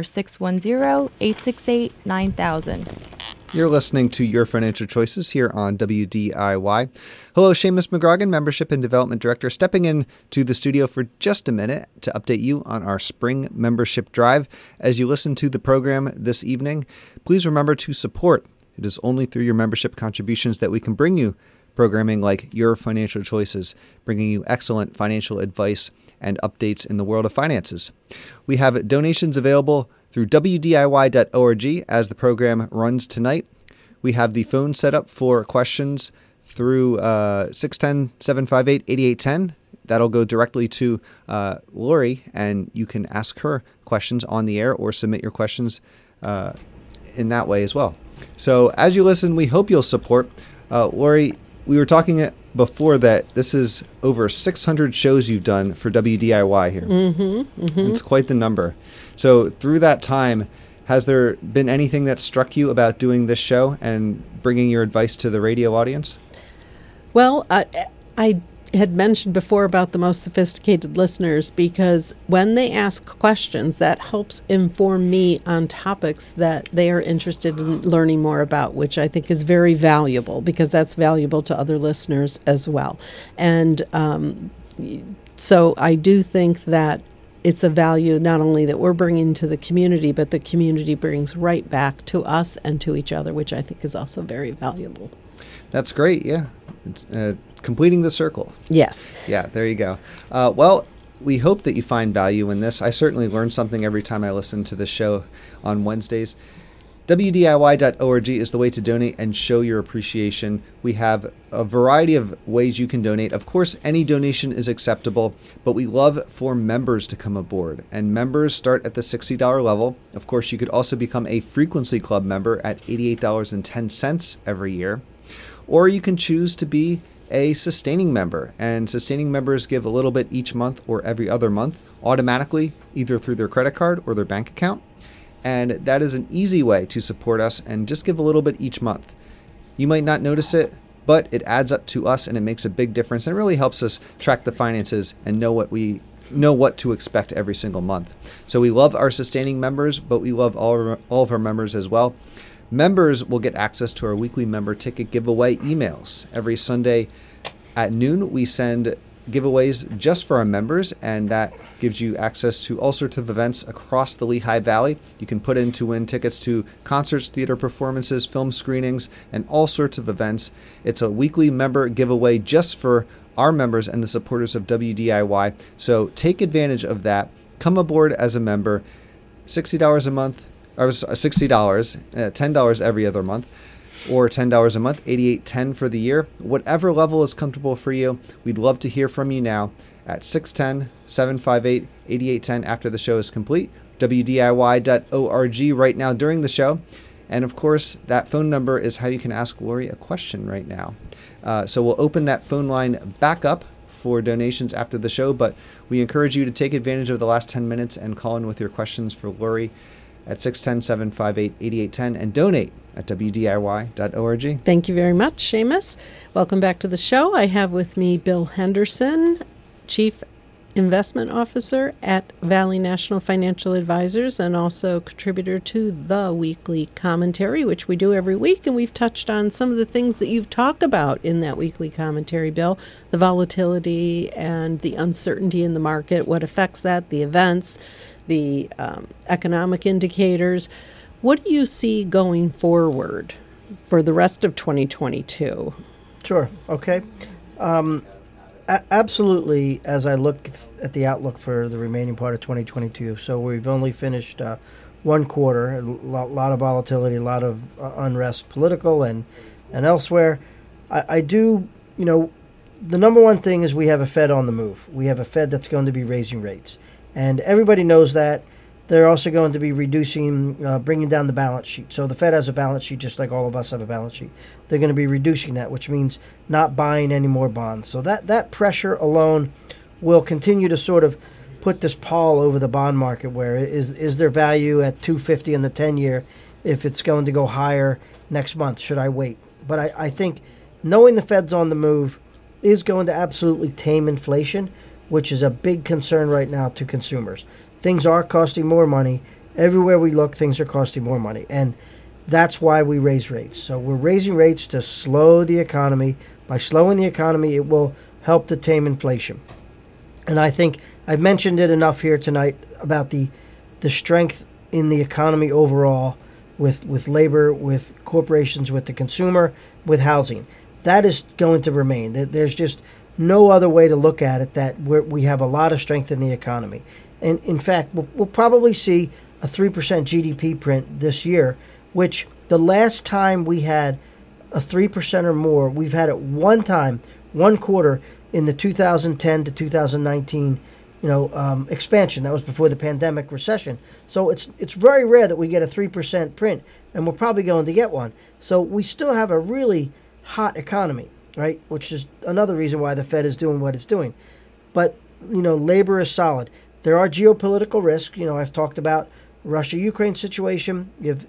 Speaker 4: 610-868-9000.
Speaker 5: You're listening to Your Financial Choices here on WDIY. Hello, Seamus McGrogan, Membership and Development Director, stepping in to the studio for just a minute to update you on our spring membership drive. As you listen to the program this evening, please remember to support. It is only through your membership contributions that we can bring you programming like Your Financial Choices, bringing you excellent financial advice and updates in the world of finances. We have donations available through WDIY.org as the program runs tonight. We have the phone set up for questions through 610-758-8810. That'll go directly to Lori, and you can ask her questions on the air or submit your questions in that way as well. So as you listen, we hope you'll support. Lori, we were talking before that this is over 600 shows you've done for WDIY here. It's quite the number. So through that time, has there been anything that struck you about doing this show and bringing your advice to the radio audience?
Speaker 2: Well, I had mentioned before about the most sophisticated listeners, because when they ask questions, that helps inform me on topics that they are interested in learning more about, which I think is very valuable, because that's valuable to other listeners as well. And so I do think that it's a value not only that we're bringing to the community, but the community brings right back to us and to each other, which I think is also very valuable.
Speaker 5: That's great, yeah. It's completing the circle.
Speaker 2: Yes.
Speaker 5: Yeah, there you go. Well, we hope that you find value in this. I certainly learn something every time I listen to the show on Wednesdays. WDIY.org is the way to donate and show your appreciation. We have a variety of ways you can donate. Of course, any donation is acceptable, but we love for members to come aboard. And members start at the $60 level. Of course, you could also become a Frequency Club member at $88.10 every year. Or you can choose to be a sustaining member, and sustaining members give a little bit each month or every other month automatically, either through their credit card or their bank account. And that is an easy way to support us, and just give a little bit each month. You might not notice it, but it adds up to us and it makes a big difference, and it really helps us track the finances and know what to expect every single month. So we love our sustaining members, but we love all of our members as well. Members will get access to our weekly member ticket giveaway emails. Every Sunday at noon, we send giveaways just for our members, and that gives you access to all sorts of events across the Lehigh Valley. You can put in to win tickets to concerts, theater performances, film screenings, and all sorts of events. It's a weekly member giveaway just for our members and the supporters of WDIY. So take advantage of that. Come aboard as a member. $60 a month. Or $60, $10 every other month, or $10 a month, $88.10 for the year. Whatever level is comfortable for you, we'd love to hear from you now at 610-758-8810 after the show is complete. WDIY.org right now during the show. And of course, that phone number is how you can ask Lori a question right now. So we'll open that phone line back up for donations after the show, but we encourage you to take advantage of the last 10 minutes and call in with your questions for Lori at 610-758-8810 and donate at WDIY.org.
Speaker 2: Thank you very much, Seamus. Welcome back to the show. I have with me Bill Henderson, Chief Investment Officer at Valley National Financial Advisors, and also contributor to the weekly commentary, which we do every week. And we've touched on some of the things that you've talked about in that weekly commentary, Bill, the volatility and the uncertainty in the market, what affects that, the events, the economic indicators. What do you see going forward for the rest of 2022?
Speaker 3: Sure. Okay. Absolutely, as I look at the outlook for the remaining part of 2022, so we've only finished one quarter, a lot of volatility, a lot of unrest, political and elsewhere. I do, the number one thing is we have a Fed on the move. We have a Fed that's going to be raising rates. And everybody knows that. They're also going to be reducing, bringing down the balance sheet. So the Fed has a balance sheet just like all of us have a balance sheet. They're going to be reducing that, which means not buying any more bonds. So that pressure alone will continue to sort of put this pall over the bond market, where is there value at 250 in the 10-year if it's going to go higher next month? Should I wait? But I think knowing the Fed's on the move is going to absolutely tame inflation, which is a big concern right now to consumers. Things are costing more money. Everywhere we look, things are costing more money. And that's why we raise rates. So we're raising rates to slow the economy. By slowing the economy, it will help to tame inflation. And I think I've mentioned it enough here tonight about the strength in the economy overall with labor, with corporations, with the consumer, with housing. That is going to remain. There's just no other way to look at it that we have a lot of strength in the economy. And in fact, we'll probably see a 3% GDP print this year, which the last time we had a 3% or more, we've had it one time, one quarter in the 2010 to 2019 expansion. That was before the pandemic recession. So it's very rare that we get a 3% print, and we're probably going to get one. So we still have a really hot economy, right? Which is another reason why the Fed is doing what it's doing. But, labor is solid. There are geopolitical risks. I've talked about Russia-Ukraine situation.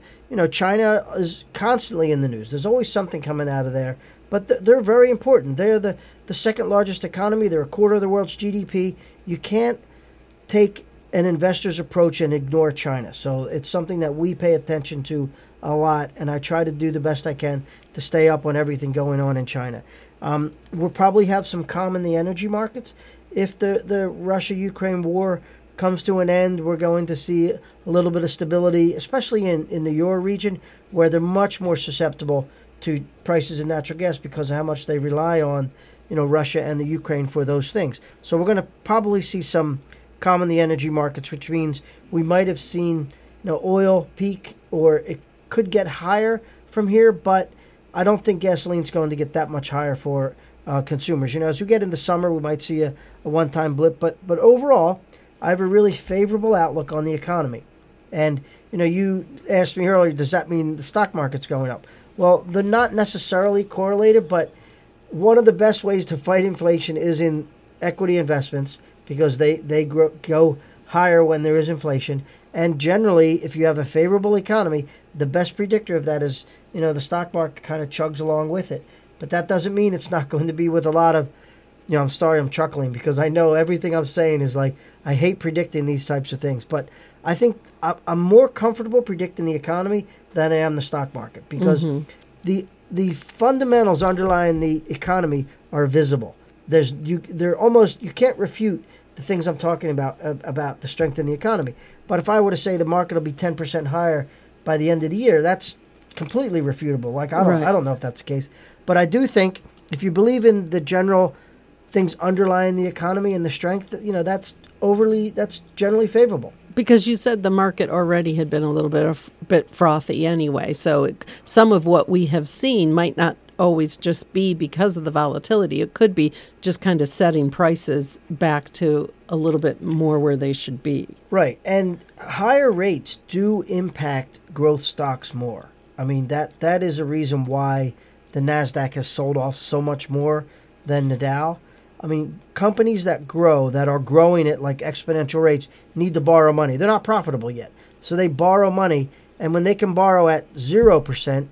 Speaker 3: China is constantly in the news. There's always something coming out of there. But they're very important. They're the second largest economy. They're a quarter of the world's GDP. You can't take an investor's approach and ignore China. So it's something that we pay attention to a lot, and I try to do the best I can to stay up on everything going on in China. We'll probably have some calm in the energy markets. If the Russia-Ukraine war comes to an end, we're going to see a little bit of stability, especially in the Euro region, where they're much more susceptible to prices in natural gas because of how much they rely on, Russia and the Ukraine for those things. So we're going to probably see some calm in the energy markets, which means we might have seen, oil peak, or it could get higher from here, but I don't think gasoline's going to get that much higher for consumers. As we get into summer, we might see a one-time blip, but overall, I have a really favorable outlook on the economy. And, you asked me earlier, does that mean the stock market's going up? Well, they're not necessarily correlated, but one of the best ways to fight inflation is in equity investments because they go higher when there is inflation. And generally, if you have a favorable economy, the best predictor of that is, the stock market kind of chugs along with it. But that doesn't mean it's not going to be with a lot of, I'm sorry, I'm chuckling because I know everything I'm saying is like, I hate predicting these types of things. But I think I'm more comfortable predicting the economy than I am the stock market because the fundamentals underlying the economy are visible. You can't refute the things I'm talking about the strength in the economy. But if I were to say the market will be 10% higher by the end of the year, that's completely refutable. Like I don't know if that's the case, but I do think if you believe in the general things underlying the economy and the strength, that's generally favorable.
Speaker 2: Because you said the market already had been a little bit frothy anyway, so some of what we have seen might not always just be because of the volatility. It could be just kind of setting prices back to a little bit more where they should be.
Speaker 3: Right, and higher rates do impact growth stocks more. I mean, that is a reason why the NASDAQ has sold off so much more than the Dow. I mean, companies that are growing at like exponential rates need to borrow money. They're not profitable yet. So they borrow money, and when they can borrow at 0%,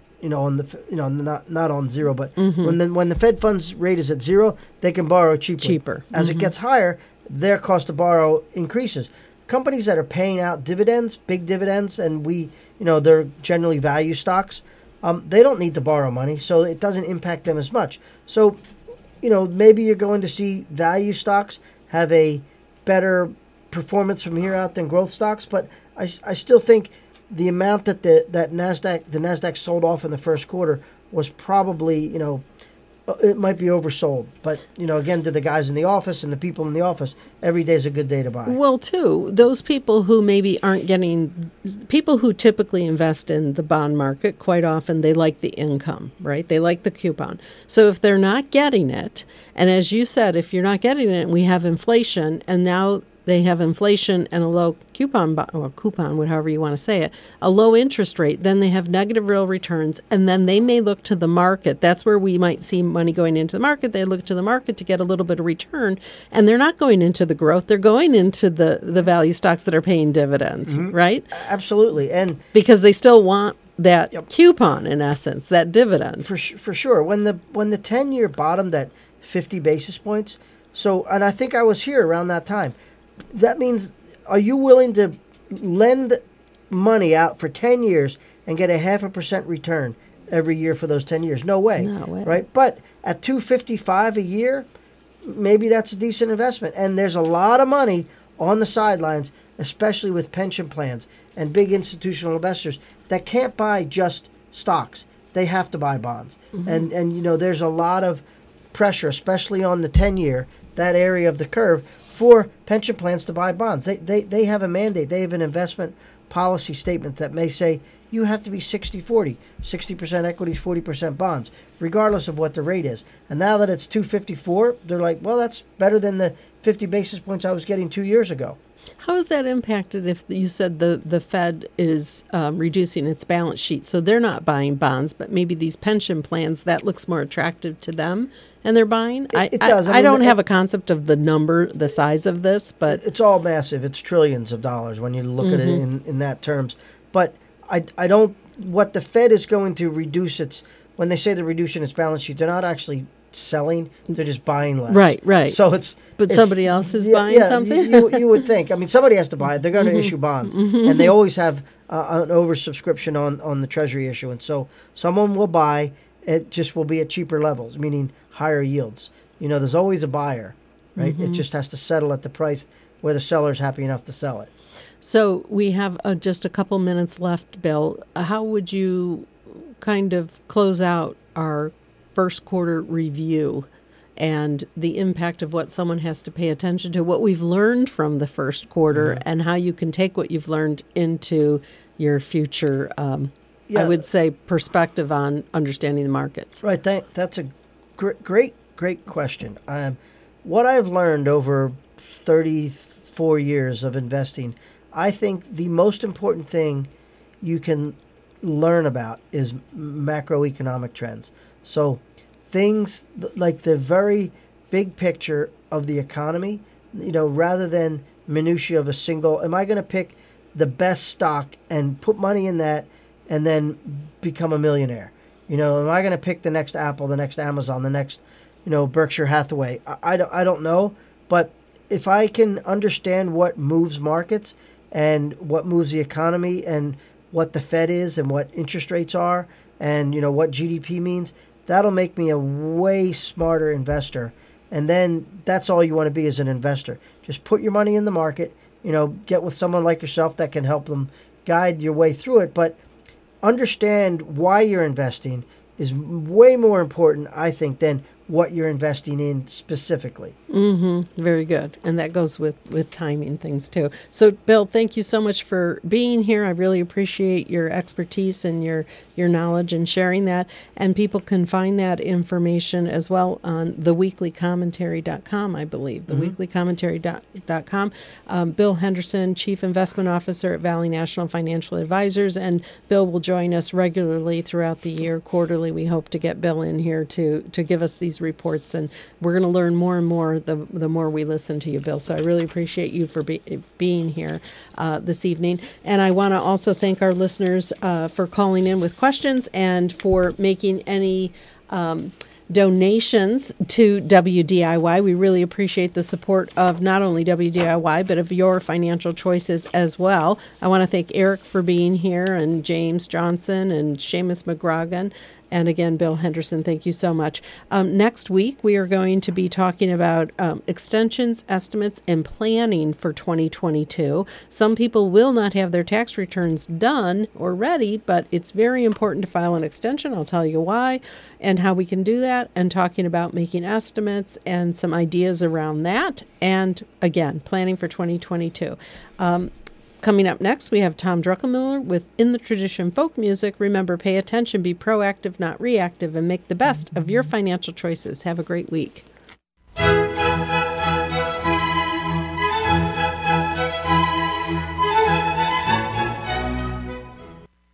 Speaker 3: not on zero, but when the Fed funds rate is at 0, they can borrow cheaper. As it gets higher, their cost to borrow increases. Companies that are paying out dividends, big dividends, and they're generally value stocks, they don't need to borrow money, so it doesn't impact them as much. So maybe you're going to see value stocks have a better performance from here out than growth stocks, but I still think the amount that the NASDAQ sold off in the first quarter was probably, it might be oversold. But, again, to the guys in the office and the people in the office, every day is a good day to buy.
Speaker 2: Well, too, those people who maybe aren't getting, people who typically invest in the bond market, quite often they like the income, right? They like the coupon. So if they're not getting it, and as you said, if you're not getting it, we have inflation, and now they have inflation and a low coupon, whatever you want to say it, a low interest rate, then they have negative real returns, and then they may look to the market. That's where we might see money going into the market. They look to the market to get a little bit of return, and they're not going into the growth. They're going into the value stocks that are paying dividends, right?
Speaker 3: Absolutely. And
Speaker 2: because they still want that coupon, in essence, that dividend.
Speaker 3: For sure. When the 10-year bottomed at 50 basis points, So, and I think I was here around that time. That means, are you willing to lend money out for 10 years and get a 0.5% return every year for those 10 years? No way.
Speaker 2: No way.
Speaker 3: Right? But at $255 a year, maybe that's a decent investment. And there's a lot of money on the sidelines, especially with pension plans and big institutional investors that can't buy just stocks. They have to buy bonds. Mm-hmm. And you know, there's a lot of pressure, especially on the 10-year, that area of the curve, for pension plans to buy bonds. They have a mandate. They have an investment policy statement that may say you have to be 60-40, 60% equities, 40% bonds, regardless of what the rate is. And now that it's 254, they're like, well, that's better than the 50 basis points I was getting 2 years ago.
Speaker 2: How is that impacted if you said the Fed is reducing its balance sheet? So they're not buying bonds, but maybe these pension plans, that looks more attractive to them and they're buying?
Speaker 3: It does.
Speaker 2: I don't have a concept of the size of this, but
Speaker 3: it's all massive. It's trillions of dollars when you look at it in that terms. But I don't, what the Fed is going to reduce when they say they're reducing its balance sheet, they're not actually selling, they're just buying less.
Speaker 2: Right.
Speaker 3: So
Speaker 2: But somebody else is buying something?
Speaker 3: You would think. I mean, somebody has to buy it. They're going to issue bonds. And they always have an oversubscription on the Treasury issuance. So someone will buy, it just will be at cheaper levels, meaning higher yields. You know, there's always a buyer, right? It just has to settle at the price where the seller's happy enough to sell it.
Speaker 2: So we have just a couple minutes left, Bill. How would you kind of close out our first quarter review and the impact of what someone has to pay attention to, what we've learned from the first quarter, and how you can take what you've learned into your future, I would say, perspective on understanding the markets?
Speaker 3: Right. That's a great question. What I've learned over 34 years of investing, I think the most important thing you can learn about is macroeconomic trends. So things like the very big picture of the economy, you know, rather than minutiae of a single, am I going to pick the best stock and put money in that and then become a millionaire? You know, am I going to pick the next Apple, the next Amazon, the next, you know, Berkshire Hathaway? I don't know. But if I can understand what moves markets and what moves the economy and what the Fed is and what interest rates are and, you know, what GDP means, that'll make me a way smarter investor. And then that's all you want to be as an investor. Just put your money in the market, you know, get with someone like yourself that can help them guide your way through it. But understand why you're investing is way more important, I think, than what you're investing in specifically.
Speaker 2: Very good. And that goes with timing things too. So, Bill, thank you so much for being here. I really appreciate your expertise and your knowledge and sharing that. And people can find that information as well on theweeklycommentary.com, I believe. Theweeklycommentary.com. Bill Henderson, Chief Investment Officer at Valley National Financial Advisors. And Bill will join us regularly throughout the year, quarterly. We hope to get Bill in here to give us these reports. And we're going to learn more and more the more we listen to you, Bill. So I really appreciate you for being here this evening. And I want to also thank our listeners for calling in with questions and for making any donations to WDIY. We really appreciate the support of not only WDIY, but of your financial choices as well. I want to thank Eric for being here, and James Johnson and Seamus McGragan. And again, Bill Henderson, thank you so much. Next week, we are going to be talking about extensions, estimates, and planning for 2022. Some people will not have their tax returns done or ready, but it's very important to file an extension. I'll tell you why and how we can do that, and talking about making estimates and some ideas around that. And again, planning for 2022. Coming up next, we have Tom Druckenmiller with In the Tradition Folk Music. Remember, pay attention, be proactive, not reactive, and make the best of your financial choices. Have a great week.